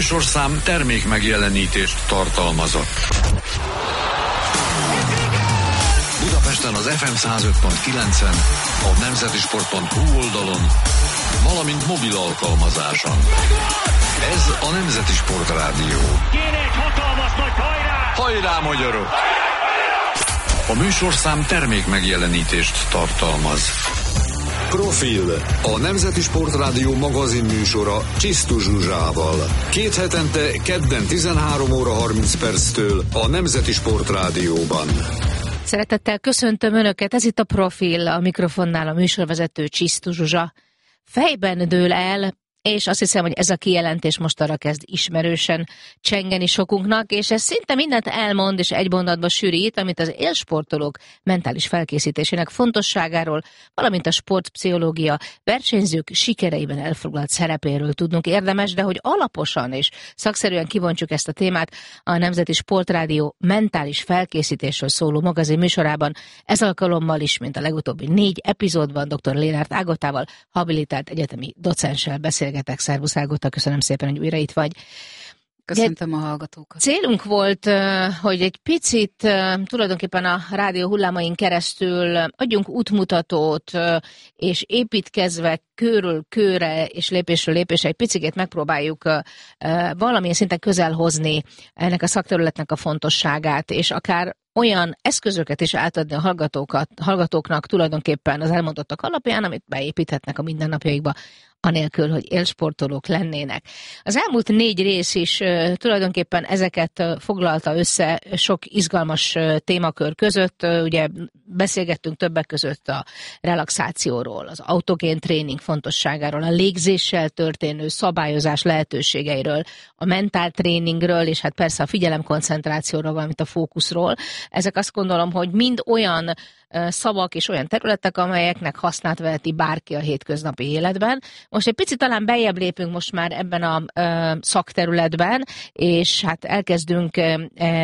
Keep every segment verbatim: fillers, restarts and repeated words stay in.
műsorszám termék megjelenítést tartalmazott. Budapesten az ef em száz öt pont kilencen, a nemzeti sport pont hu oldalon, valamint mobil alkalmazáson. Ez a Nemzeti Sport Rádió. Kéne egy hatalmas nagy hajrá! Hajrá, magyarok! A műsorszám termék megjelenítést tartalmaz. Profil, a Nemzeti Sport Rádió magazin műsora Csisztus Zsuzsával. Két hetente kedden tizenhárom óra harminc perctől a Nemzeti Sport Rádióban. Szeretettel köszöntöm Önöket, ez itt a Profil, a mikrofonnál a műsorvezető Csisztus Zsuzsa. Fejben dől el, és azt hiszem, hogy ez a kijelentés most arra kezd ismerősen csengeni sokunknak, és ez szinte mindent elmond és egy mondatba sűrít, amit az élsportolók mentális felkészítésének fontosságáról, valamint a sportpszichológia versenyzők sikereiben elfoglalt szerepéről tudnunk érdemes, de hogy alaposan és szakszerűen kivontsuk ezt a témát a Nemzeti Sportrádió mentális felkészítésről szóló magazin műsorában, ez alkalommal is, mint a legutóbbi négy epizódban dr. Lénárt Ágotával, habilitált egyetemi docenssel beszélgetek. Szervusz Ágota, köszönöm szépen, hogy újra itt vagy. Köszöntöm a hallgatókat. Célunk volt, hogy egy picit tulajdonképpen a rádió hullámain keresztül adjunk útmutatót, és építkezve körül körre és lépésről lépésre egy picit megpróbáljuk valamilyen szinten közel hozni ennek a szakterületnek a fontosságát, és akár olyan eszközöket is átadni a hallgatókat, hallgatóknak tulajdonképpen az elmondottak alapján, amit beépíthetnek a mindennapjaikba, anélkül, hogy élsportolók lennének. Az elmúlt négy rész is uh, tulajdonképpen ezeket uh, foglalta össze sok izgalmas uh, témakör között. Uh, ugye beszélgettünk többek között a relaxációról, az autogén tréning fontosságáról, a légzéssel történő szabályozás lehetőségeiről, a mentál tréningről, és hát persze a figyelemkoncentrációról, valamint a fókuszról. Ezek azt gondolom, hogy mind olyan szavak és olyan területek, amelyeknek hasznát veheti bárki a hétköznapi életben. Most egy picit talán beljebb lépünk most már ebben a ö, szakterületben, és hát elkezdünk ö,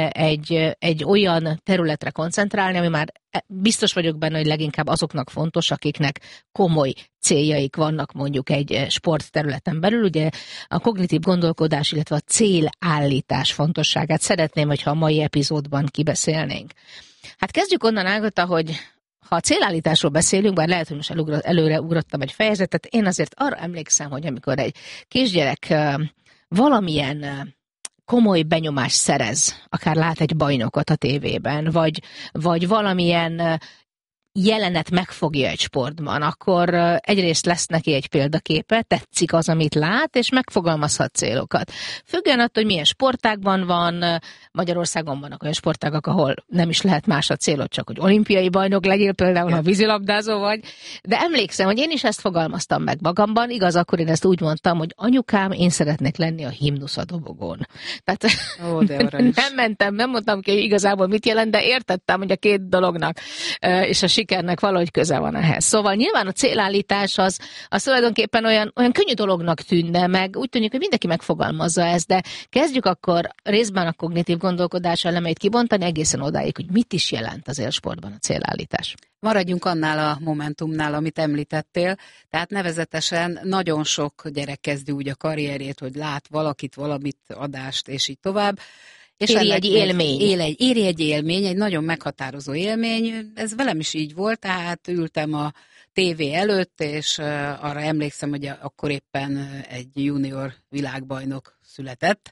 egy, egy olyan területre koncentrálni, ami már biztos vagyok benne, hogy leginkább azoknak fontos, akiknek komoly céljaik vannak mondjuk egy sportterületen belül. Ugye a kognitív gondolkodás, illetve a célállítás fontosságát szeretném, hogyha a mai epizódban kibeszélnénk. Hát kezdjük onnan, Ágota, hogy ha a célállításról beszélünk, bár lehet, hogy most előre, előre ugrottam egy fejezetet, én azért arra emlékszem, hogy amikor egy kisgyerek valamilyen komoly benyomást szerez, akár lát egy bajnokot a tévében, vagy, vagy valamilyen jelenet megfogja egy sportban, akkor egyrészt lesz neki egy példaképe, tetszik az, amit lát, és megfogalmazhat célokat. Függően attól, hogy milyen sportágban van, Magyarországon vannak olyan sportágak, ahol nem is lehet más a célod, csak hogy olimpiai bajnok legyél, például ha vízilabdázó vagy, de emlékszem, hogy én is ezt fogalmaztam meg magamban, igaz, akkor én ezt úgy mondtam, hogy anyukám, én szeretnék lenni a himnusz a dobogón. Tehát Ó, de nem mentem, nem mondtam ki, hogy igazából mit jelent, de értettem, hogy a két dolognak és a sikernek valahogy köze van ehhez. Szóval nyilván a célállítás az, az tulajdonképpen olyan, olyan könnyű dolognak tűnne, meg úgy tűnik, hogy mindenki megfogalmazza ezt, de kezdjük akkor részben a kognitív gondolkodás elemeit kibontani, egészen odáig, hogy mit is jelent az élsportban a célállítás. Maradjunk annál a momentumnál, amit említettél, tehát nevezetesen nagyon sok gyerek kezdi úgy a karrierjét, hogy lát valakit, valamit, adást, és így tovább. És éri egy élmény. Él egy, éri egy élmény, egy nagyon meghatározó élmény. Ez velem is így volt, tehát ültem a tévé előtt, és arra emlékszem, hogy akkor éppen egy junior világbajnok született,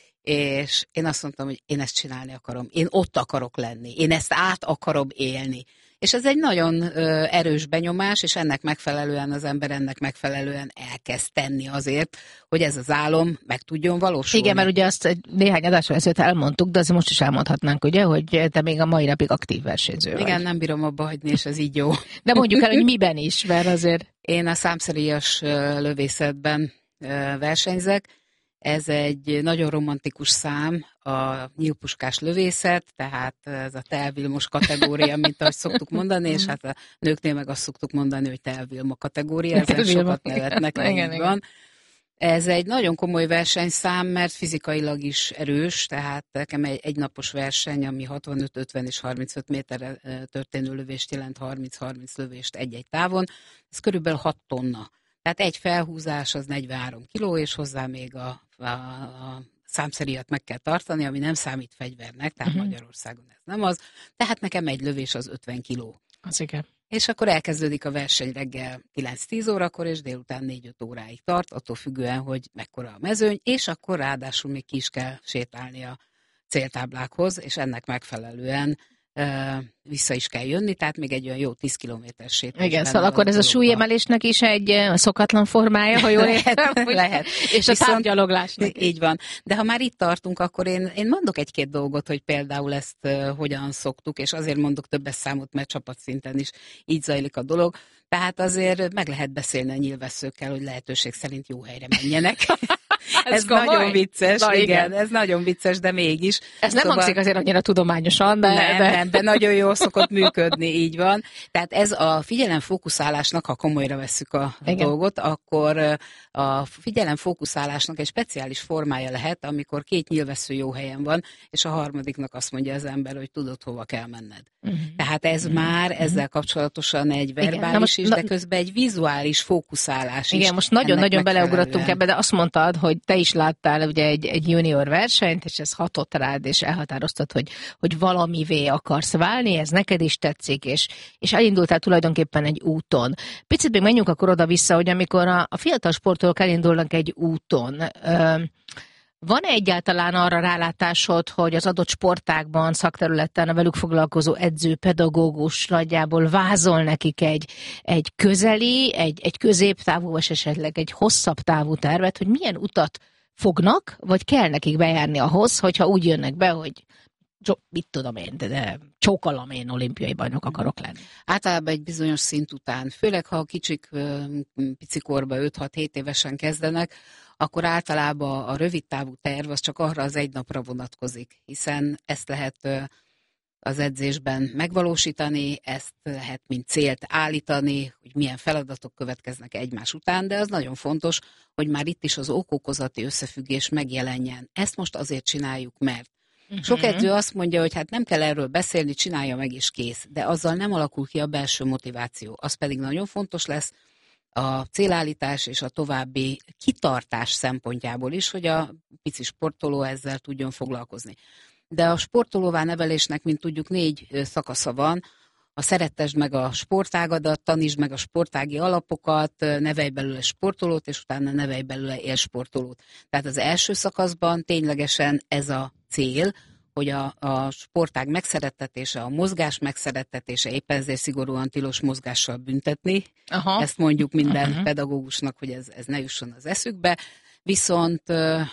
és én azt mondtam, hogy én ezt csinálni akarom, én ott akarok lenni, én ezt át akarom élni. És ez egy nagyon ö, erős benyomás, és ennek megfelelően az ember ennek megfelelően elkezd tenni azért, hogy ez az álom meg tudjon valósulni. Igen, mert ugye azt egy néhány adásra ezelőtt elmondtuk, de azért most is elmondhatnánk, ugye, hogy te még a mai napig aktív versenyző vagy. Igen, nem bírom abba hagyni, és ez így jó. De mondjuk el, hogy miben is, mert azért... Én a számszeríjas lövészetben versenyzek. Ez egy nagyon romantikus szám, a nyílpuskás lövészet, tehát ez a telvilmos kategória, mint ahogy szoktuk mondani, és hát a nőknél meg azt szoktuk mondani, hogy telvilma kategória, ezen sokat nevetnek, igen, van. Ez egy nagyon komoly versenyszám, mert fizikailag is erős, tehát nekem egy egynapos verseny, ami hatvanöt, ötven és harmincöt méterre történő lövést jelent, harminc-harminc lövést egy-egy távon, ez körülbelül hat tonna. Tehát egy felhúzás az negyvenhárom kiló, és hozzá még a, a, a számszerűet meg kell tartani, ami nem számít fegyvernek, tehát uh-huh. Magyarországon ez nem az. Tehát nekem egy lövés az ötven kiló. Az igen. És akkor elkezdődik a verseny reggel kilenc-tíz órakor, és délután négy-öt óráig tart, attól függően, hogy mekkora a mezőny, és akkor ráadásul még ki is kell sétálni a céltáblákhoz, és ennek megfelelően uh, vissza is kell jönni, tehát még egy olyan jó tíz kilométeres sétál. Igen, szóval akkor ez a súlyemelésnek is egy szokatlan formája, ha jól értem. Lehet. És a távgyaloglásnak. Így van. De ha már itt tartunk, akkor én, én mondok egy-két dolgot, hogy például ezt uh, hogyan szoktuk, és azért mondok többes számot, mert csapatszinten is így zajlik a dolog. Tehát azért meg lehet beszélni a nyilvesszőkkel, hogy lehetőség szerint jó helyre menjenek. ez ez nagyon vicces, Na, igen, igen, ez nagyon vicces, de mégis. Ez nem szóval... hangzik azért annyira tudományosan, de... Nem, de... nem, de nagyon jól szokott működni, így van. Tehát ez a figyelemfókuszálásnak, ha komolyra vesszük a igen. dolgot, akkor a figyelemfókuszálásnak egy speciális formája lehet, amikor két nyilvessző jó helyen van, és a harmadiknak azt mondja az ember, hogy tudod, hova kell menned. Uh-huh. Tehát ez uh-huh. már ezzel kapcsolatosan egy verbális most, is, de közben egy vizuális fókuszálás igen, is. Igen, most nagyon-nagyon beleugrottunk ebbe, de azt mondtad, hogy te is láttál ugye egy, egy junior versenyt, és ez hatott rád, és elhatároztad, hogy, hogy valamivé akarsz válni, ez neked is tetszik, és, és elindultál tulajdonképpen egy úton. Picit még menjünk akkor oda-vissza, hogy amikor a, a fiatal sportolók elindulnak egy úton, ö, van-e egyáltalán arra rálátásod, hogy az adott sportágban, szakterületen a velük foglalkozó edző, pedagógus nagyjából vázol nekik egy, egy közeli, egy, egy középtávú, vagy esetleg egy hosszabb távú tervet, hogy milyen utat fognak, vagy kell nekik bejárni ahhoz, hogyha úgy jönnek be, hogy mit tudom én, de, de csókolom én olimpiai bajnok akarok lenni. Általában egy bizonyos szint után, főleg ha a kicsik picikorba öt-hat-hét évesen kezdenek, akkor általában a rövid távú terv az csak arra az egy napra vonatkozik, hiszen ezt lehet az edzésben megvalósítani, ezt lehet mint célt állítani, hogy milyen feladatok következnek egymás után, de az nagyon fontos, hogy már itt is az ok-okozati összefüggés megjelenjen. Ezt most azért csináljuk, mert uh-huh. sok edző azt mondja, hogy hát nem kell erről beszélni, csinálja meg és kész, de azzal nem alakul ki a belső motiváció. Az pedig nagyon fontos lesz a célállítás és a további kitartás szempontjából is, hogy a pici sportoló ezzel tudjon foglalkozni. De a sportolóvá nevelésnek, mint tudjuk, négy szakasza van. A szerettesd meg a sportágadat, tanítsd meg a sportági alapokat, nevelj belőle sportolót, és utána nevelj belőle élsportolót. Tehát az első szakaszban ténylegesen ez a cél, hogy a, a sportág megszerettetése, a mozgás megszerettetése, éppen ezért szigorúan tilos mozgással büntetni. Aha. Ezt mondjuk minden uh-huh. pedagógusnak, hogy ez, ez ne jusson az eszükbe. Viszont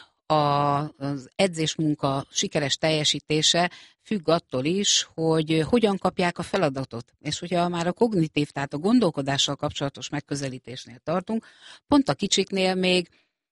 a, az edzésmunka sikeres teljesítése függ attól is, hogy hogyan kapják a feladatot. És hogyha már a kognitív, tehát a gondolkodással kapcsolatos megközelítésnél tartunk, pont a kicsiknél még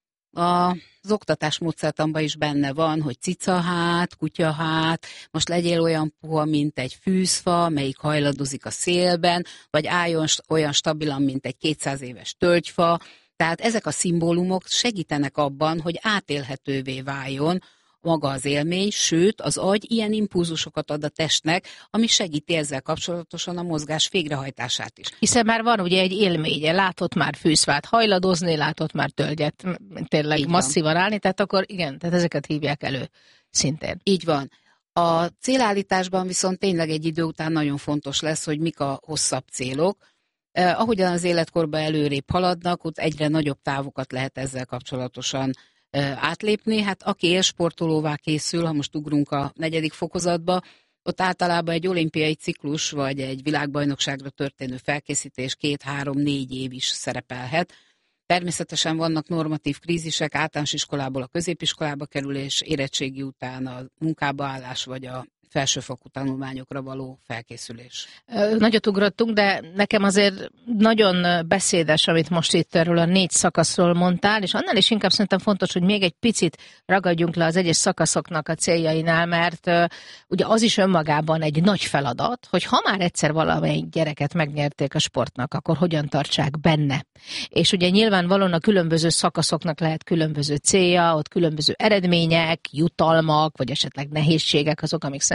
az oktatás módszertanban is benne van, hogy cicahát, kutyahát, most legyél olyan puha, mint egy fűzfa, melyik hajladozik a szélben, vagy álljon olyan stabilan, mint egy kétszáz éves tölgyfa. Tehát ezek a szimbólumok segítenek abban, hogy átélhetővé váljon maga az élmény, sőt, az agy ilyen impulzusokat ad a testnek, ami segíti ezzel kapcsolatosan a mozgás végrehajtását is. Hiszen már van ugye egy élménye, látott már fűszfát hajladozni, látott már tölgyet tényleg így masszívan van. Állni, tehát akkor igen, tehát ezeket hívják elő szintén. Így van. A célállításban viszont tényleg egy idő után nagyon fontos lesz, hogy mik a hosszabb célok. Eh, ahogyan az életkorban előrébb haladnak, ott egyre nagyobb távokat lehet ezzel kapcsolatosan átlépni. Hát aki élsportolóvá készül, ha most ugrunk a negyedik fokozatba, ott általában egy olimpiai ciklus, vagy egy világbajnokságra történő felkészítés két-három-négy év is szerepelhet. Természetesen vannak normatív krízisek, általános iskolából a középiskolába kerülés, érettségi után a munkába állás, vagy a felsőfokú tanulmányokra való felkészülés. Nagyot ugrottunk, de nekem azért nagyon beszédes, amit most itt erről a négy szakaszról mondtál, és annál is inkább szerintem fontos, hogy még egy picit ragadjunk le az egyes szakaszoknak a céljainál, mert uh, ugye az is önmagában egy nagy feladat, hogy ha már egyszer valamelyik gyereket megnyerték a sportnak, akkor hogyan tartsák benne. És ugye nyilvánvalóan a különböző szakaszoknak lehet különböző célja, ott különböző eredmények, jutalmak, vagy esetleg nehézségek azok, amik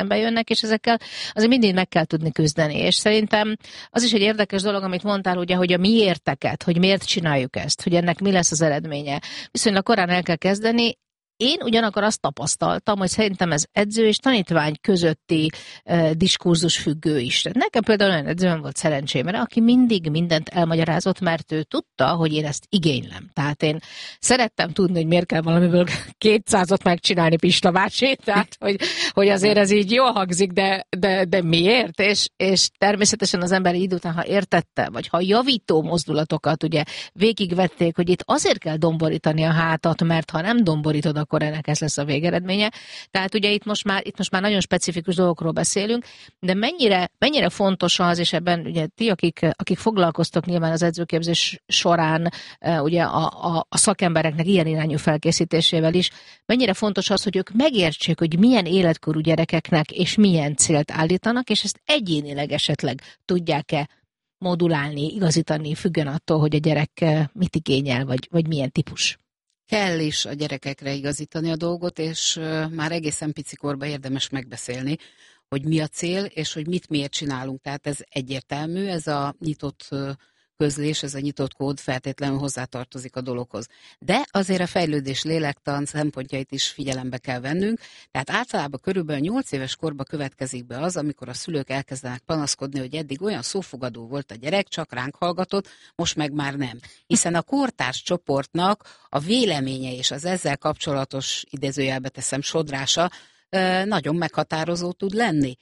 szembe jönnek, és ezekkel azért mindig meg kell tudni küzdeni. És szerintem az is egy érdekes dolog, amit mondtál, ugye, hogy a miérteket, hogy miért csináljuk ezt, hogy ennek mi lesz az eredménye. Viszonylag korán el kell kezdeni. Én ugyanakkor azt tapasztaltam, hogy szerintem ez edző és tanítvány közötti uh, diskurzus függő is. Nekem például olyan edzőm volt szerencsémre, aki mindig mindent elmagyarázott, mert ő tudta, hogy én ezt igénylem. Tehát én szerettem tudni, hogy miért kell valamiből kétszázat megcsinálni Pista bácsi, tehát hogy, hogy azért ez így jól hangzik, de, de, de miért? És, és természetesen az ember idő után, ha értette, vagy ha javító mozdulatokat ugye végigvették, hogy itt azért kell domborítani a hátat, mert ha nem domborítod, akkor ennek ez lesz a végeredménye. Tehát ugye itt most már, itt most már nagyon specifikus dolgokról beszélünk, de mennyire, mennyire fontos az, és ebben ugye ti, akik, akik foglalkoztok nyilván az edzőképzés során ugye a, a, a szakembereknek ilyen irányú felkészítésével is, mennyire fontos az, hogy ők megértsék, hogy milyen életkorú gyerekeknek és milyen célt állítanak, és ezt egyénileg esetleg tudják-e modulálni, igazítani, függően attól, hogy a gyerek mit igényel, vagy, vagy milyen típus. Kell is a gyerekekre igazítani a dolgot, és már egészen pici korban érdemes megbeszélni, hogy mi a cél, és hogy mit miért csinálunk. Tehát ez egyértelmű, ez a nyitott közlés, ez a nyitott kód feltétlenül hozzátartozik a dologhoz. De azért a fejlődés lélektan szempontjait is figyelembe kell vennünk, tehát általában körülbelül nyolc éves korba következik be az, amikor a szülők elkezdenek panaszkodni, hogy eddig olyan szófogadó volt a gyerek, csak ránk hallgatott, most meg már nem. Hiszen a kortárs csoportnak a véleménye és az ezzel kapcsolatos, idézőjelbe teszem, sodrása nagyon meghatározó tud lenni.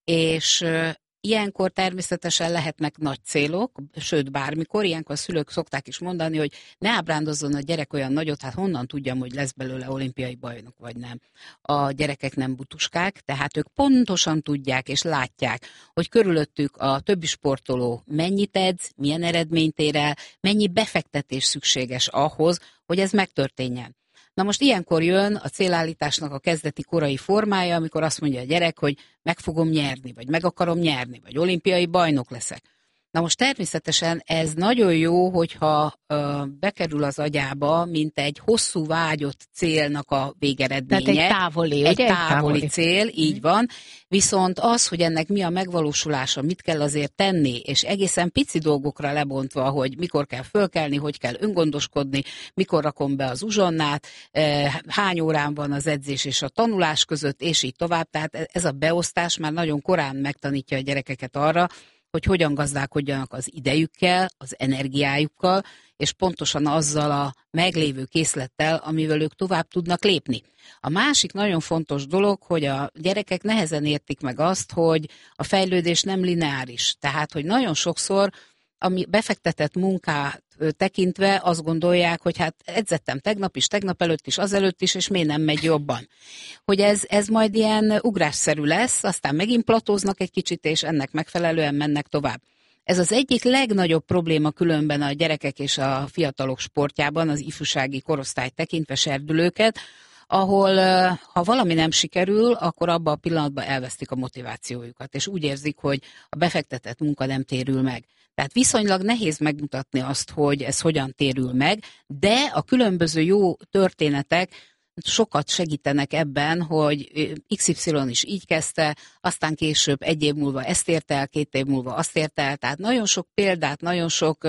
És ilyenkor természetesen lehetnek nagy célok, sőt bármikor, ilyenkor a szülők szokták is mondani, hogy ne ábrándozzon a gyerek olyan nagyot, hát honnan tudjam, hogy lesz belőle olimpiai bajnok vagy nem. A gyerekek nem butuskák, tehát ők pontosan tudják és látják, hogy körülöttük a többi sportoló mennyit edz, milyen eredményt ér el, mennyi befektetés szükséges ahhoz, hogy ez megtörténjen. Na most ilyenkor jön a célállításnak a kezdeti korai formája, amikor azt mondja a gyerek, hogy meg fogom nyerni, vagy meg akarom nyerni, vagy olimpiai bajnok leszek. Na most természetesen ez nagyon jó, hogyha ö, bekerül az agyába, mint egy hosszú vágyott célnak a végeredménye. Tehát egy távoli, egy ugye? távoli, távoli cél, így van. Viszont az, hogy ennek mi a megvalósulása, mit kell azért tenni, és egészen pici dolgokra lebontva, hogy mikor kell fölkelni, hogy kell öngondoskodni, mikor rakom be az uzsonnát, hány órán van az edzés és a tanulás között, és így tovább. Tehát ez a beosztás már nagyon korán megtanítja a gyerekeket arra, hogy hogyan gazdálkodjanak az idejükkel, az energiájukkal, és pontosan azzal a meglévő készlettel, amivel ők tovább tudnak lépni. A másik nagyon fontos dolog, hogy a gyerekek nehezen értik meg azt, hogy a fejlődés nem lineáris. Tehát, hogy nagyon sokszor ami befektetett munkát tekintve azt gondolják, hogy hát edzettem tegnap is, tegnap előtt is, azelőtt is, és miért nem megy jobban. Hogy ez, ez majd ilyen ugrásszerű lesz, aztán megint platóznak egy kicsit, és ennek megfelelően mennek tovább. Ez az egyik legnagyobb probléma különben a gyerekek és a fiatalok sportjában, az ifjúsági korosztályt tekintve, serdülőket, ahol ha valami nem sikerül, akkor abban a pillanatban elvesztik a motivációjukat, és úgy érzik, hogy a befektetett munka nem térül meg. Tehát viszonylag nehéz megmutatni azt, hogy ez hogyan térül meg, de a különböző jó történetek sokat segítenek ebben, hogy iksz ipszilon is így kezdte, aztán később egy év múlva ezt ért el, két év múlva azt ért el, tehát nagyon sok példát, nagyon sok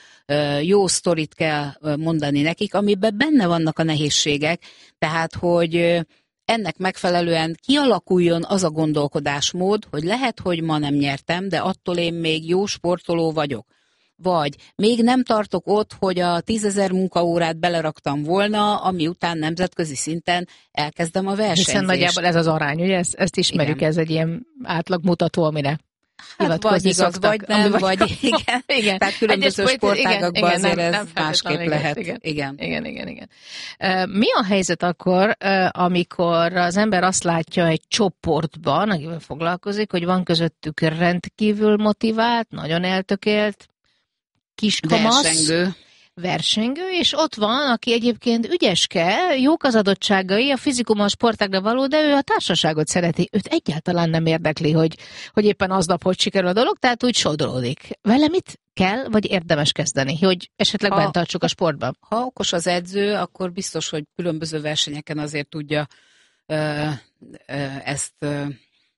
jó sztorit kell mondani nekik, amiben benne vannak a nehézségek, tehát hogy ennek megfelelően kialakuljon az a gondolkodásmód, hogy lehet, hogy ma nem nyertem, de attól én még jó sportoló vagyok. Vagy még nem tartok ott, hogy a tízezer munkaórát beleraktam volna, ami után nemzetközi szinten elkezdem a versenyzést. Hiszen nagyjából ez az arány, ugye? Ezt, ezt ismerjük, igen. Ez egy ilyen átlagmutató, amire hát vagy igaz, szoktak, vagy nem, vagy, vagy igen. igen. Tehát különböző egy sportágakban igen, azért nem, ez nem másképp igaz, lehet. Igen. Igen. Igen, igen, igen. Mi a helyzet akkor, amikor az ember azt látja egy csoportban, akivel foglalkozik, hogy van közöttük rendkívül motivált, nagyon eltökélt, kiskamasz, versengő. versengő, és ott van, aki egyébként ügyeske, jók az adottságai, a fizikum a sportágra való, de ő a társaságot szereti. Őt egyáltalán nem érdekli, hogy, hogy éppen aznap hogy sikerül a dolog, tehát úgy sodródik. Vele mit kell, vagy érdemes kezdeni, hogy esetleg bent tartsuk a sportban? Ha okos az edző, akkor biztos, hogy különböző versenyeken azért tudja ö, ö, ezt ö,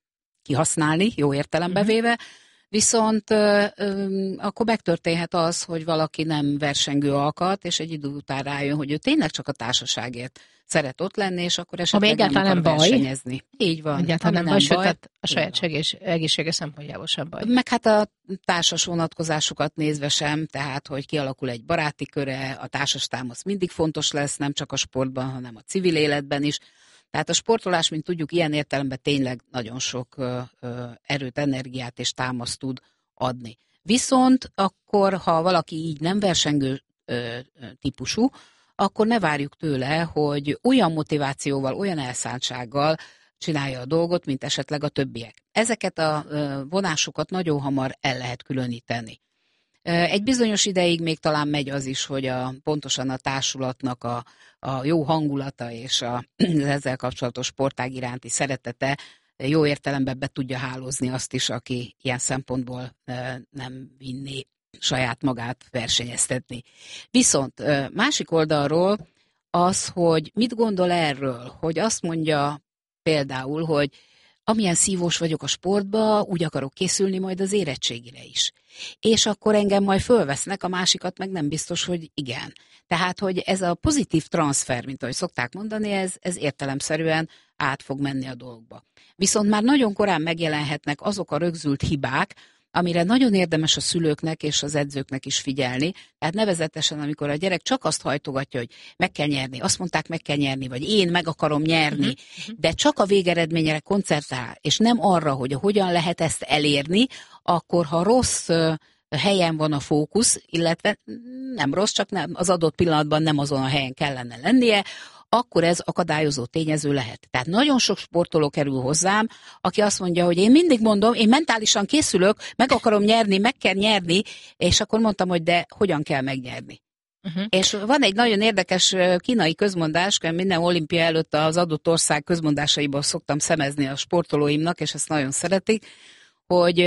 kihasználni, jó értelembe Uh-huh. véve, viszont ö, ö, akkor megtörténhet az, hogy valaki nem versengő alkat, és egy idő után rájön, hogy ő tényleg csak a társaságért szeret ott lenni, és akkor esetleg nem akar versenyezni. Így van. Egyáltalán nem, nem baj, sőt, tehát a saját van. segés, egészsége szempontjából sem baj. Meg hát a társas vonatkozásokat nézve sem, tehát, hogy kialakul egy baráti köre, a társas támasz mindig fontos lesz, nem csak a sportban, hanem a civil életben is. Tehát a sportolás, mint tudjuk, ilyen értelemben tényleg nagyon sok ö, ö, erőt, energiát és támaszt tud adni. Viszont akkor, ha valaki így nem versengő ö, ö, típusú, akkor ne várjuk tőle, hogy olyan motivációval, olyan elszántsággal csinálja a dolgot, mint esetleg a többiek. Ezeket a ö, vonásokat nagyon hamar el lehet különíteni. Egy bizonyos ideig még talán megy az is, hogy a, pontosan a társulatnak a, a jó hangulata és a, ezzel kapcsolatos sportág iránti szeretete jó értelemben be tudja hálózni azt is, aki ilyen szempontból nem vinné saját magát versenyeztetni. Viszont másik oldalról az, hogy mit gondol erről, hogy azt mondja például, hogy amilyen szívós vagyok a sportba, úgy akarok készülni majd az érettségire is. És akkor engem majd fölvesznek, a másikat meg nem biztos, hogy igen. Tehát, hogy ez a pozitív transfer, mint ahogy szokták mondani, ez, ez értelemszerűen át fog menni a dolgba. Viszont már nagyon korán megjelenhetnek azok a rögzült hibák, amire nagyon érdemes a szülőknek és az edzőknek is figyelni. Tehát nevezetesen, amikor a gyerek csak azt hajtogatja, hogy meg kell nyerni, azt mondták, meg kell nyerni, vagy én meg akarom nyerni, uh-huh. de csak a végeredményre koncentrál, és nem arra, hogy hogyan lehet ezt elérni, akkor ha rossz helyen van a fókusz, illetve nem rossz, csak nem, az adott pillanatban nem azon a helyen kellene lennie, akkor ez akadályozó tényező lehet. Tehát nagyon sok sportoló kerül hozzám, aki azt mondja, hogy én mindig mondom, én mentálisan készülök, meg akarom nyerni, meg kell nyerni, és akkor mondtam, hogy de hogyan kell megnyerni. Uh-huh. És van egy nagyon érdekes kínai közmondás, minden olimpia előtt az adott ország közmondásaiból szoktam szemezni a sportolóimnak, és ezt nagyon szeretik, hogy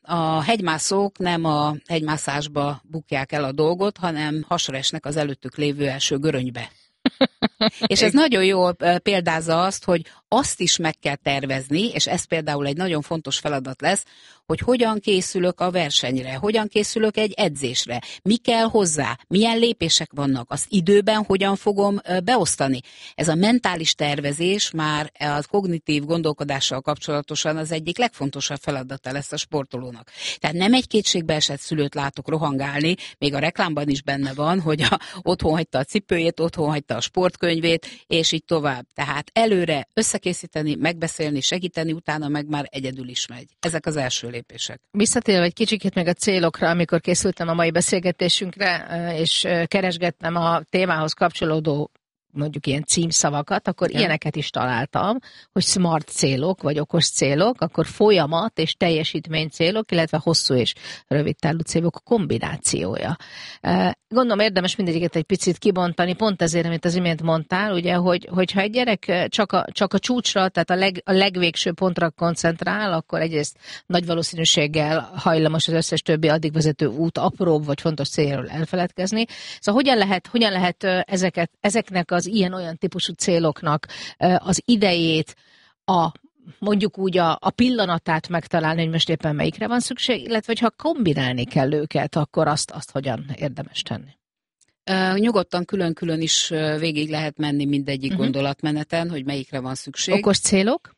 a hegymászók nem a hegymászásba bukják el a dolgot, hanem hasra esnek az előttük lévő első görönybe. És ez nagyon jól példázza azt, hogy azt is meg kell tervezni, és ez például egy nagyon fontos feladat lesz, hogy hogyan készülök a versenyre, hogyan készülök egy edzésre, mi kell hozzá, milyen lépések vannak, azt időben hogyan fogom beosztani. Ez a mentális tervezés már a kognitív gondolkodással kapcsolatosan az egyik legfontosabb feladata lesz a sportolónak. Tehát nem egy kétségbeesett szülőt látok rohangálni, még a reklámban is benne van, hogy a, otthon hagyta a cipőjét, otthon hagyta a sportkönyvét, és így tovább. Tehát előre összekészíteni, megbeszélni, segíteni, utána meg már egyedül is megy. Ezek az első lépések. Visszatérve egy kicsikét meg a célokra, amikor készültem a mai beszélgetésünkre, és keresgettem a témához kapcsolódó mondjuk ilyen címszavakat, akkor ja. ilyeneket is találtam, hogy smart célok, vagy okos célok, akkor folyamat és teljesítmény célok, illetve hosszú és rövid távú célok kombinációja. Gondolom érdemes mindegyiket egy picit kibontani, pont ezért, amit az imént mondtál, ugye, hogy, hogyha egy gyerek csak a, csak a csúcsra, tehát a, leg, a legvégső pontra koncentrál, akkor egyrészt nagy valószínűséggel hajlamos az összes többi addig vezető út apróbb vagy fontos célról elfeledkezni. Szóval hogyan lehet, hogyan lehet ezeket, ezeknek az ilyen-olyan típusú céloknak az idejét, a mondjuk úgy a, a pillanatát megtalálni, hogy most éppen melyikre van szükség, illetve ha kombinálni kell őket, akkor azt, azt hogyan érdemes tenni? Uh, nyugodtan külön-külön is végig lehet menni mindegyik uh-huh. gondolatmeneten, hogy melyikre van szükség. Okos célok?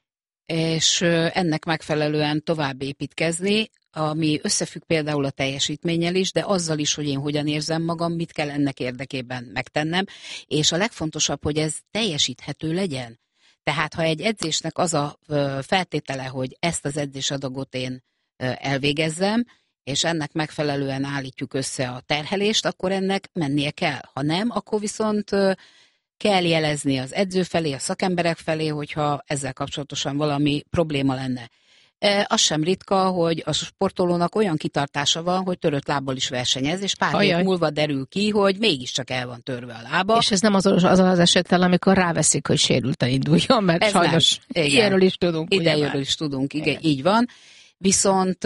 És ennek megfelelően tovább építkezni, ami összefügg például a teljesítménnyel is, de azzal is, hogy én hogyan érzem magam, mit kell ennek érdekében megtennem, és a legfontosabb, hogy ez teljesíthető legyen. Tehát, ha egy edzésnek az a feltétele, hogy ezt az edzésadagot én elvégezzem, és ennek megfelelően állítjuk össze a terhelést, akkor ennek mennie kell. Ha nem, akkor viszont kell jelezni az edző felé, a szakemberek felé, hogyha ezzel kapcsolatosan valami probléma lenne. Az sem ritka, hogy a sportolónak olyan kitartása van, hogy törött lábbal is versenyez, és pár év múlva derül ki, hogy mégiscsak el van törve a lába. És ez nem az az, az esettel, amikor ráveszik, hogy sérülten induljon, mert ez sajnos ilyenről is tudunk. Idejéről is tudunk, igen, igen, így van. Viszont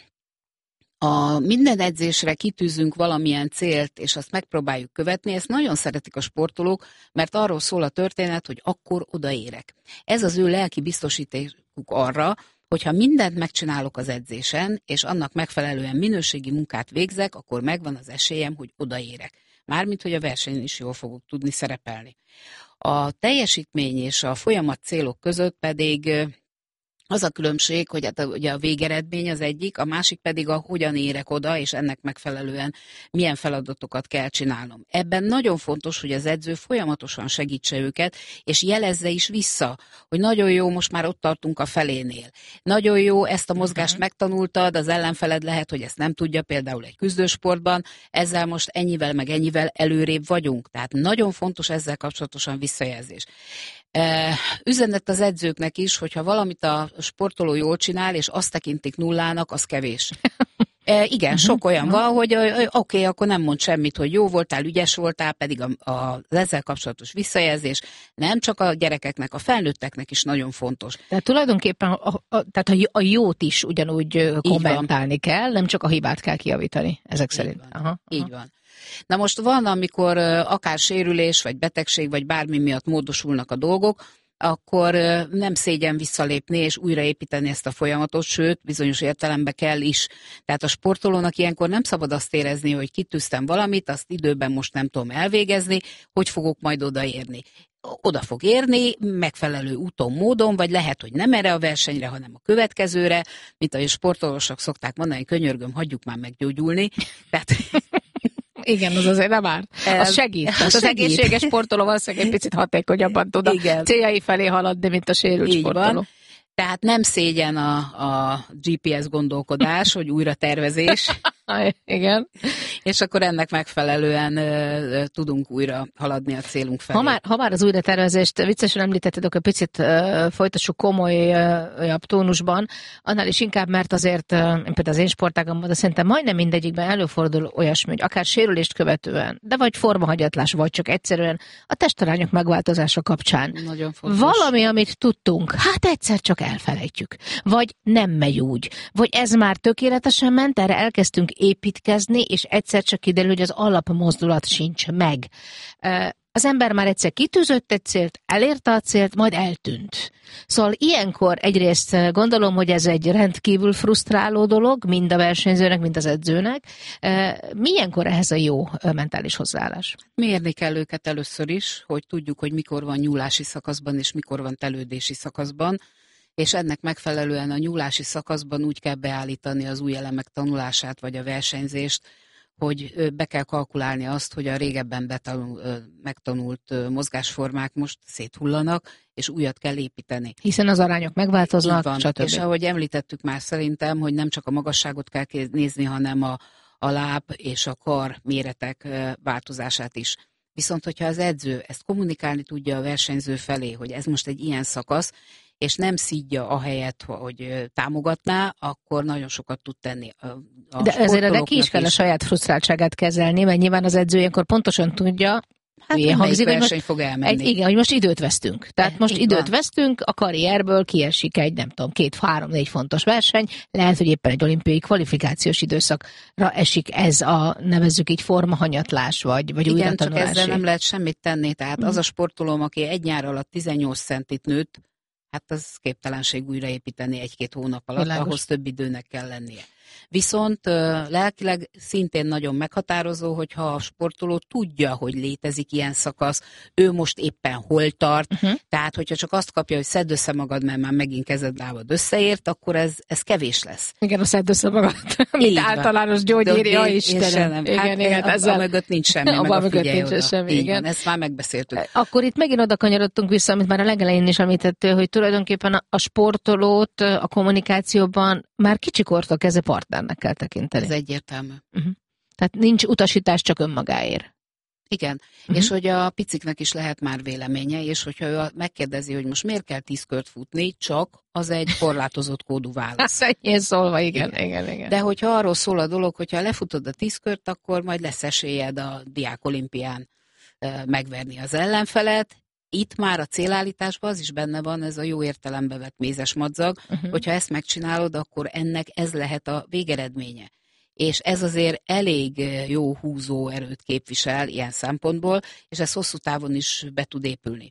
a minden edzésre kitűzünk valamilyen célt, és azt megpróbáljuk követni, ezt nagyon szeretik a sportolók, mert arról szól a történet, hogy akkor odaérek. Ez az ő lelki biztosítékuk arra, hogyha mindent megcsinálok az edzésen, és annak megfelelően minőségi munkát végzek, akkor megvan az esélyem, hogy odaérek. Mármint, hogy a versenyen is jól fogok tudni szerepelni. A teljesítmény és a folyamat célok között pedig az a különbség, hogy hát a, ugye a végeredmény az egyik, a másik pedig a hogyan érek oda, és ennek megfelelően milyen feladatokat kell csinálnom. Ebben nagyon fontos, hogy az edző folyamatosan segítse őket, és jelezze is vissza, hogy nagyon jó, most már ott tartunk a felénél. Nagyon jó, ezt a mozgást uh-huh. megtanultad, az ellenfeled lehet, hogy ezt nem tudja, például egy küzdősportban, ezzel most ennyivel meg ennyivel előrébb vagyunk. Tehát nagyon fontos ezzel kapcsolatosan visszajelzés. Uh, üzenet az edzőknek is, hogyha valamit a sportoló jól csinál, és azt tekintik nullának, az kevés. uh, igen, uh-huh. sok olyan uh-huh. van, hogy uh, oké, okay, akkor nem mond semmit, hogy jó voltál, ügyes voltál, pedig a, a, az ezzel kapcsolatos visszajelzés nem csak a gyerekeknek, a felnőtteknek is nagyon fontos. Tehát tulajdonképpen a, a, tehát a, a jót is ugyanúgy kommentálni kell, nem csak a hibát kell kijavítani, ezek Így szerint. Van. Aha, aha. Így van. Na most van, amikor akár sérülés, vagy betegség, vagy bármi miatt módosulnak a dolgok, akkor nem szégyen visszalépni és újraépíteni ezt a folyamatot, sőt, bizonyos értelemben kell is. Tehát a sportolónak ilyenkor nem szabad azt érezni, hogy kitűztem valamit, azt időben most nem tudom elvégezni, hogy fogok majd odaérni. Oda fog érni, megfelelő úton, módon, vagy lehet, hogy nem erre a versenyre, hanem a következőre, mint ahogy a sportolósok szokták mondani, könyörgöm, hagyjuk már meggyógyulni. Tehát... Igen, az azért nem árt. Az segít. Az, az segít. Egészséges sportoló valószínűleg egy picit hatékonyabban tud a Igen. céljai felé haladni, mint a sérült Így sportoló. Van. Tehát nem szégyen a, a gé pé es gondolkodás, hogy újra tervezés. Igen. És akkor ennek megfelelően uh, tudunk újra haladni a célunk felé. Ha már, ha már az újratervezést viccesen említetted, akkor picit uh, folytassuk komolyabb tónusban, annál is inkább, mert azért, uh, például az én sportágomban, de szerintem majdnem mindegyikben előfordul olyasmi, hogy akár sérülést követően, de vagy formahagyatlás, vagy csak egyszerűen a testarányok megváltozása kapcsán. Nagyon fontos. Valami, amit tudtunk, hát egyszer csak elfelejtjük. Vagy nem megy úgy. Vagy ez már tökéletesen ment, erre elkezdtünk építkezni, és egyszer csak kiderül, hogy az alapmozdulat sincs meg. Az ember már egyszer kitűzött egy célt, elérte a célt, majd eltűnt. Szóval ilyenkor egyrészt gondolom, hogy ez egy rendkívül frusztráló dolog, mind a versenyzőnek, mind az edzőnek. Milyenkor ehhez a jó mentális hozzáállás? Mérni kell őket először is, hogy tudjuk, hogy mikor van nyúlási szakaszban, és mikor van telődési szakaszban, és ennek megfelelően a nyúlási szakaszban úgy kell beállítani az új elemek tanulását, vagy a versenyzést, hogy be kell kalkulálni azt, hogy a régebben betanul, megtanult mozgásformák most széthullanak, és újat kell építeni. Hiszen az arányok megváltoznak, stb. És ahogy említettük már szerintem, hogy nem csak a magasságot kell nézni, hanem a, a láb és a kar méretek változását is. Viszont, hogyha az edző ezt kommunikálni tudja a versenyző felé, hogy ez most egy ilyen szakasz, és nem szídja ahelyett, hogy támogatná, akkor nagyon sokat tud tenni. A, a De ezért neki is kell is. a saját frusztráltságát kezelni, mert nyilván az edző ilyenkor pontosan tudja, hát ilyen hangzik, hogy most, fog elmenni. Egy, igen, hogy most időt vesztünk. Tehát most Így időt van. vesztünk, a karrierből kiesik egy, nem tudom, két, három, négy fontos verseny, lehet, hogy éppen egy olimpiai kvalifikációs időszakra esik ez a, nevezzük így, formahanyatlás, vagy, vagy igen, csak újratanulási. ezzel nem lehet semmit tenni. Tehát mm. az a sportolóm, aki egy nyár alatt tizennyolc centit nőtt, hát az képtelenség újraépíteni egy-két hónap alatt, Világos. Ahhoz több időnek kell lennie. Viszont lelkileg szintén nagyon meghatározó, hogyha a sportoló tudja, hogy létezik ilyen szakasz, ő most éppen hol tart, uh-huh. tehát hogyha csak azt kapja, hogy szedd össze magad, mert már megint kezed lábad összeért, akkor ez, ez kevés lesz. Igen, a szedd össze magad, mint általános gyógyírja Istenem. Igen, hát igen, ezzel... mögött nincs semmi, meg a figyelj oda. Semmi, igen. Van, ezt már megbeszéltük. Akkor itt megint oda kanyarodtunk vissza, amit már a legelején is említettél, hogy tulajdonképpen a sportolót a kommunikációban már kicsikortól kezdve partnernek kell tekinteni. Ez egyértelmű. Uh-huh. Tehát nincs utasítás, csak önmagáért. Igen, uh-huh. és hogy a piciknek is lehet már véleménye, és hogyha ő megkérdezi, hogy most miért kell tíz kört futni, csak az egy korlátozott kódú válasz. Hát ennyien szólva, igen, igen, igen, igen. De hogyha arról szól a dolog, hogyha lefutod a tíz kört, akkor majd lesz esélyed a diák olimpián megverni az ellenfelet. Itt már a célállításban az is benne van, ez a jó értelembe vett mézes madzag, uh-huh. hogyha ezt megcsinálod, akkor ennek ez lehet a végeredménye. És ez azért elég jó húzó erőt képvisel ilyen szempontból, és ez hosszú távon is be tud épülni.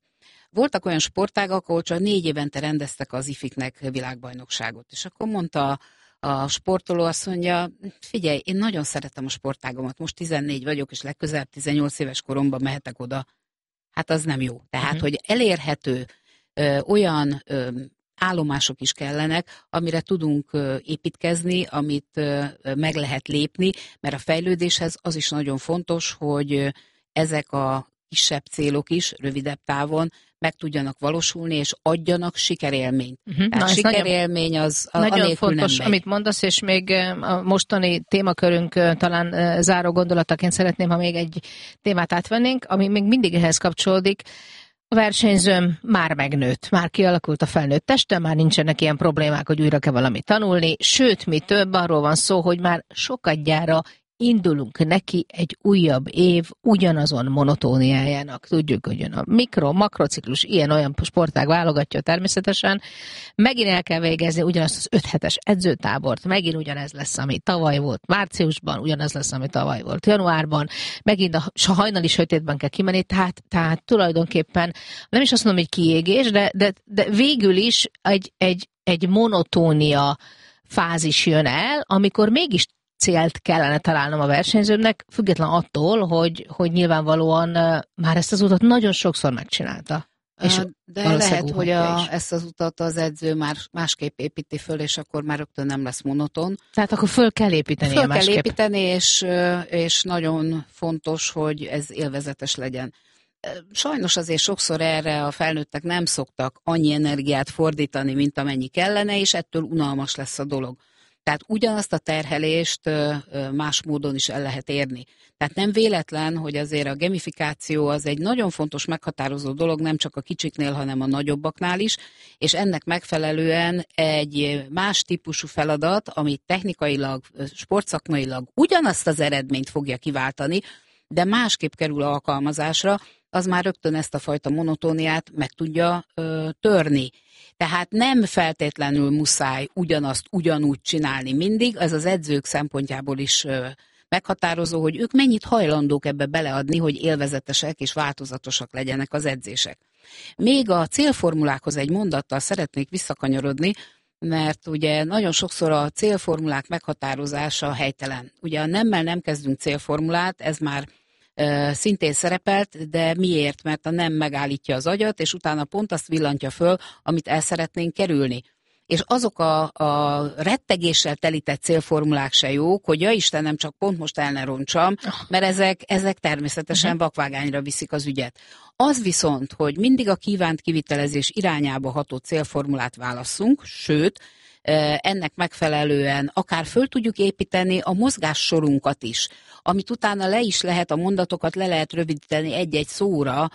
voltak olyan sportágak, ahol csak négy évente rendeztek az ifiknek világbajnokságot, és akkor mondta a sportoló, azt mondja, figyelj, én nagyon szeretem a sportágomat, most tizennégy vagyok, és legközelebb tizennyolc éves koromban mehetek oda. Hát az nem jó. Tehát, uh-huh. hogy elérhető ö, olyan ö, állomások is kellenek, amire tudunk ö, építkezni, amit ö, meg lehet lépni, mert a fejlődéshez az is nagyon fontos, hogy ö, ezek a kisebb célok is, rövidebb távon meg tudjanak valósulni, és adjanak sikerélményt. Uh-huh. Tehát sikerélmény az a, nagyon anélkül fontos, nem megy. amit mondasz, és még a mostani témakörünk talán záró gondolataként szeretném, ha még egy témát átvennénk, ami még mindig ehhez kapcsolódik. A versenyzőm már megnőtt, már kialakult a felnőtt teste, már nincsenek ilyen problémák, hogy újra kell valamit tanulni, sőt, mi több, arról van szó, hogy már sokadjára indulunk neki egy újabb év ugyanazon monotóniájának. Tudjuk, hogy jön a mikro, makrociklus, ilyen-olyan sportág válogatja természetesen. Megint el kell végezni ugyanazt az öt hetes edzőtábort, megint ugyanez lesz, ami tavaly volt márciusban, ugyanaz lesz, ami tavaly volt januárban, megint a hajnali sötétben kell kimenni, tehát, tehát tulajdonképpen nem is azt mondom, hogy kiégés, de, de, de végül is egy, egy, egy monotónia fázis jön el, amikor mégis célt kellene találnom a versenyzőmnek, független attól, hogy, hogy nyilvánvalóan már ezt az utat nagyon sokszor megcsinálta. És de lehet, hogy a, ezt az utat az edző már másképp építi föl, és akkor már rögtön nem lesz monoton. Tehát akkor föl kell építeni. Föl kell építeni, és, és nagyon fontos, hogy ez élvezetes legyen. Sajnos azért sokszor erre a felnőttek nem szoktak annyi energiát fordítani, mint amennyi kellene, és ettől unalmas lesz a dolog. Tehát ugyanazt a terhelést más módon is el lehet érni. Tehát nem véletlen, hogy azért a gamifikáció az egy nagyon fontos meghatározó dolog, nem csak a kicsiknél, hanem a nagyobbaknál is, és ennek megfelelően egy más típusú feladat, ami technikailag, sportszakmailag ugyanazt az eredményt fogja kiváltani, de másképp kerül alkalmazásra, az már rögtön ezt a fajta monotóniát meg tudja ö, törni. Tehát nem feltétlenül muszáj ugyanazt ugyanúgy csinálni mindig, ez az edzők szempontjából is ö, meghatározó, hogy ők mennyit hajlandók ebbe beleadni, hogy élvezetesek és változatosak legyenek az edzések. Még a célformulákhoz egy mondattal szeretnék visszakanyarodni, mert ugye nagyon sokszor a célformulák meghatározása helytelen. Ugye a nemmel nem kezdünk célformulát, ez már e, szintén szerepelt, de miért? Mert a nem megállítja az agyat, és utána pont azt villantja föl, amit el szeretnénk kerülni. És azok a, a rettegéssel telített célformulák se jók, hogy ja Istenem, csak pont most el ne roncsam, mert ezek, ezek természetesen vakvágányra viszik az ügyet. Az viszont, hogy mindig a kívánt kivitelezés irányába ható célformulát válasszunk, sőt, ennek megfelelően akár föl tudjuk építeni a mozgássorunkat is, amit utána le is lehet, a mondatokat le lehet rövidíteni egy-egy szóra,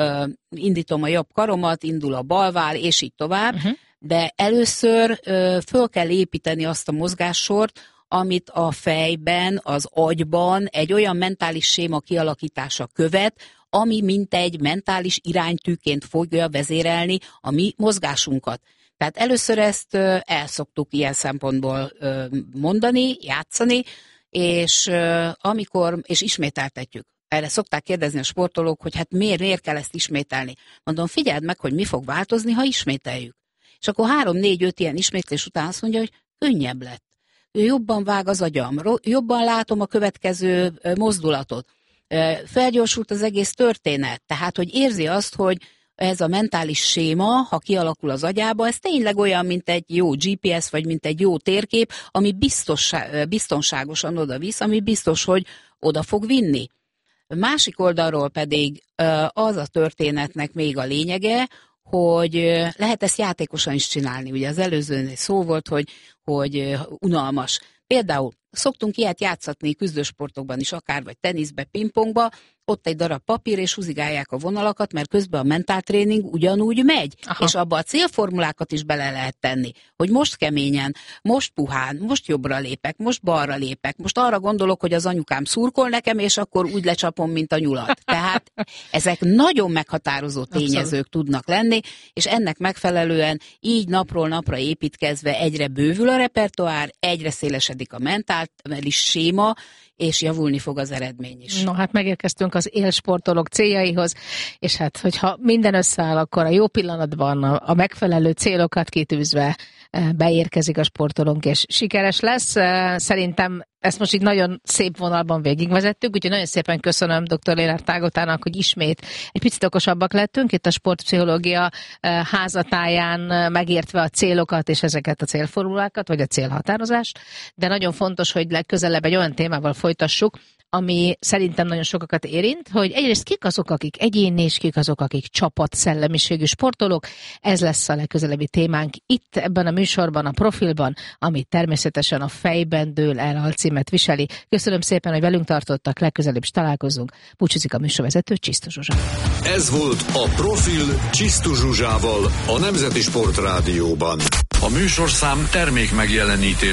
indítom a jobb karomat, indul a balvál, és így tovább, uh-huh. De először ö, föl kell építeni azt a mozgássort, amit a fejben, az agyban egy olyan mentális séma kialakítása követ, ami mint egy mentális iránytűként fogja vezérelni a mi mozgásunkat. Tehát először ezt ö, el szoktuk ilyen szempontból ö, mondani, játszani, és ö, amikor, és ismételtetjük. Erre szokták kérdezni a sportolók, hogy hát miért, miért kell ezt ismételni. Mondom, figyeld meg, hogy mi fog változni, ha ismételjük. És akkor három, négy, öt ilyen ismétlés után azt mondja, hogy könnyebb lett. Jobban vág az agyam, jobban látom a következő mozdulatot. Felgyorsult az egész történet. Tehát, hogy érzi azt, hogy ez a mentális séma, ha kialakul az agyába, ez tényleg olyan, mint egy jó gé pé es, vagy mint egy jó térkép, ami biztos, biztonságosan oda visz, ami biztos, hogy oda fog vinni. Másik oldalról pedig az a történetnek még a lényege, hogy lehet ezt játékosan is csinálni. Ugye az előzőnél szó volt, hogy, hogy unalmas. Például szoktunk ilyet játszatni küzdősportokban is, akár vagy teniszbe, pingpongba, ott egy darab papír, és húzigálják a vonalakat, mert közben a mentáltréning ugyanúgy megy, Aha. és abba a célformulákat is bele lehet tenni, hogy most keményen, most puhán, most jobbra lépek, most balra lépek, most arra gondolok, hogy az anyukám szurkol nekem, és akkor úgy lecsapom, mint a nyulat. Tehát ezek nagyon meghatározó tényezők Abszolút. Tudnak lenni, és ennek megfelelően így napról napra építkezve egyre bővül a repertoár, egyre szélesedik a mentális séma, és javulni fog az eredmény is. No, hát megérkeztünk az élsportolók céljaihoz, és hát, hogyha minden összeáll, akkor a jó pillanatban a, a megfelelő célokat kitűzve beérkezik a sportolónk, és sikeres lesz. Szerintem ezt most így nagyon szép vonalban végigvezettük, úgyhogy nagyon szépen köszönöm dr. Lénárd Ágotának, hogy ismét egy picit okosabbak lettünk itt a sportpszichológia házatáján, megértve a célokat és ezeket a célformulákat, vagy a célhatározást, de nagyon fontos, hogy legközelebb egy olyan témával folytassuk, ami szerintem nagyon sokakat érint, hogy egyrészt kik azok, akik egyéni, és kik azok, akik csapat szellemiségű sportolók. Ez lesz a legközelebbi témánk itt ebben a műsorban, a Profilban, ami természetesen a Fejben dől el alcímet viseli. Köszönöm szépen, hogy velünk tartottak, legközelebb is találkozunk. Búcsúzik a műsorvezető, Csisztus Zsuzsa. Ez volt a Profil Csisztus Zsuzsával a Nemzeti Sport Rádióban. A műsorszám termék megjelenítés